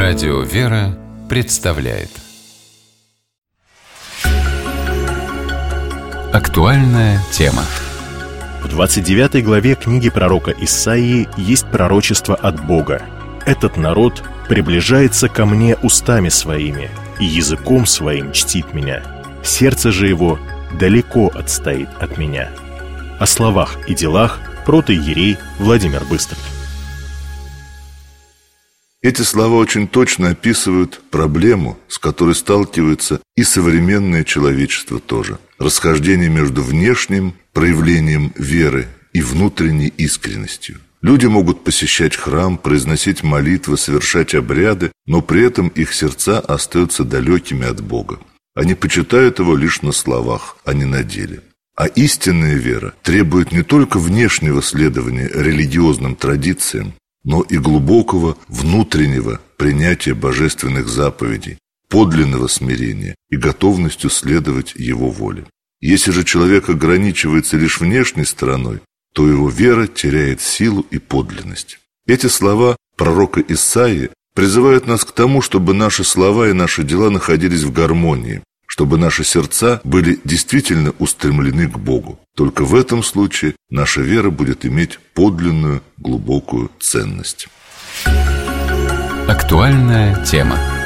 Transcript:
Радио «Вера» представляет актуальная тема. В 29 главе книги пророка Исаии есть пророчество от Бога. «Этот народ приближается ко мне устами своими, и языком своим чтит меня. Сердце же его далеко отстоит от меня». О словах и делах протоиерей Владимир Быстрый. Эти слова очень точно описывают проблему, с которой сталкивается и современное человечество тоже. Расхождение между внешним проявлением веры и внутренней искренностью. Люди могут посещать храм, произносить молитвы, совершать обряды, но при этом их сердца остаются далекими от Бога. Они почитают Его лишь на словах, а не на деле. А истинная вера требует не только внешнего следования религиозным традициям, но и глубокого внутреннего принятия божественных заповедей, подлинного смирения и готовностью следовать Его воле. Если же человек ограничивается лишь внешней стороной, то его вера теряет силу и подлинность. Эти слова пророка Исаии призывают нас к тому, чтобы наши слова и наши дела находились в гармонии, чтобы наши сердца были действительно устремлены к Богу. Только в этом случае наша вера будет иметь подлинную, глубокую ценность. Актуальная тема.